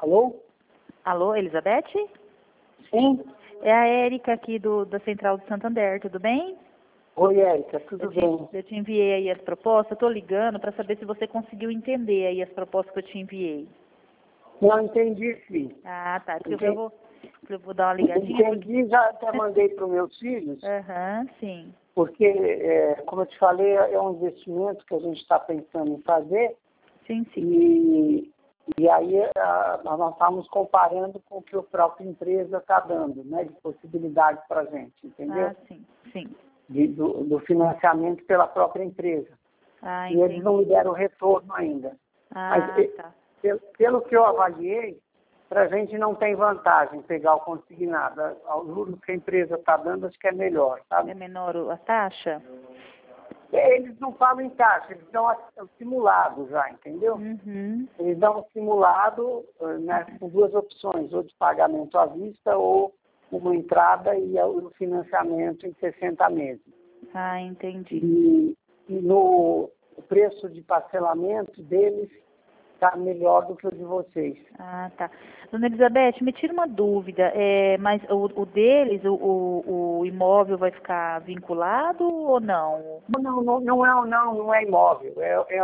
Alô? Alô, Elizabeth? Sim? É a Érica aqui da Central do Santander, tudo bem? Oi, Érica, tudo bem? Eu te enviei aí as propostas, eu tô ligando para saber se você conseguiu entender aí as propostas que eu te enviei. Não entendi, sim. Ah, tá. Entendi. Eu vou dar uma ligadinha. Entendi, já até mandei para os meus filhos, Aham, sim. porque, como eu te falei, é um investimento que a gente está pensando em fazer Sim, sim. e aí nós estamos comparando com o que a própria empresa está dando, né, de possibilidade para a gente, entendeu? Ah, sim, sim. Do financiamento pela própria empresa. Ah, E entendi. eles não me deram retorno ainda. Mas, Ah, tá. pelo que eu avaliei, para a gente não tem vantagem pegar o consignado. Os juros que a empresa está dando, acho que é melhor, sabe? É menor a taxa? Eles não falam em taxa, eles dão o simulado já, entendeu? Uhum. Eles dão um simulado, né, com duas opções, ou de pagamento à vista, ou uma entrada e o financiamento em 60 meses. Ah, entendi. E no o preço de parcelamento deles está melhor do que o de vocês. Ah, tá. Dona Elizabeth, me tira uma dúvida. Mas o deles, o imóvel vai ficar vinculado ou não? Não é imóvel.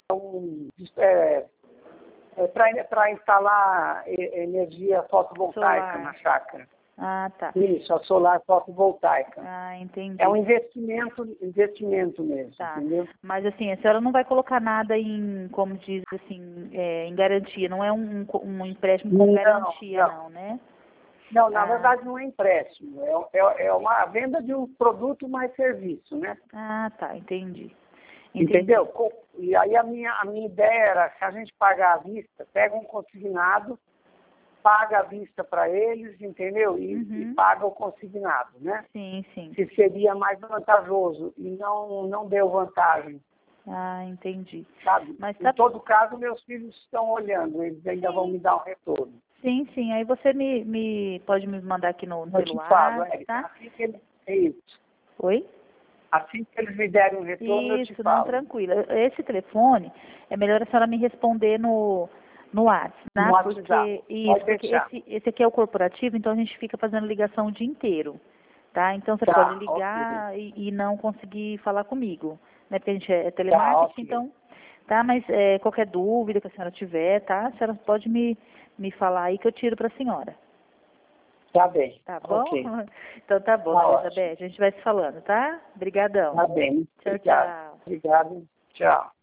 Para instalar energia fotovoltaica Solar. na chácara. Ah, tá. Isso, a solar fotovoltaica. Ah, entendi. É um investimento mesmo, Tá. entendeu? Mas assim, a senhora não vai colocar nada em, como diz assim, em garantia. Não é um empréstimo com garantia, não, né? Não, na Ah, verdade não é empréstimo. É uma venda de um produto mais serviço, né? ah, tá. Entendi. Entendeu? E aí a minha ideia era, se a gente pagar à vista, pega um consignado, paga à vista para eles, entendeu? E paga o consignado, né? Sim, sim. Que seria mais vantajoso e não deu vantagem, Ah, entendi. sabe? Mas Em todo caso, meus filhos estão olhando, eles ainda vão me dar um retorno. Sim, sim. Aí você pode me mandar aqui no Eu te celular, falo, tá? assim que eles, é isso. Oi? Assim que eles me derem um retorno, eu te Isso, não, falo. tranquilo. Esse telefone, é melhor a senhora me responder no WhatsApp, tá? No WhatsApp. Pode Porque deixar. esse aqui é o corporativo, então a gente fica fazendo ligação o dia inteiro, tá? Então você pode Tá, ok. ligar e não conseguir falar comigo, né? Porque a gente é Tá, telemarketing, ok. então, tá? Mas qualquer dúvida que a senhora tiver, tá? A senhora pode me falar aí que eu tiro para a senhora. Tá bem. Tá bom? Ok. Então tá bom, Tá Dona ótimo. Elizabeth. A gente vai se falando, tá? Obrigadão. Tá bem. Tchau, Obrigado. tchau. Obrigado. Tchau.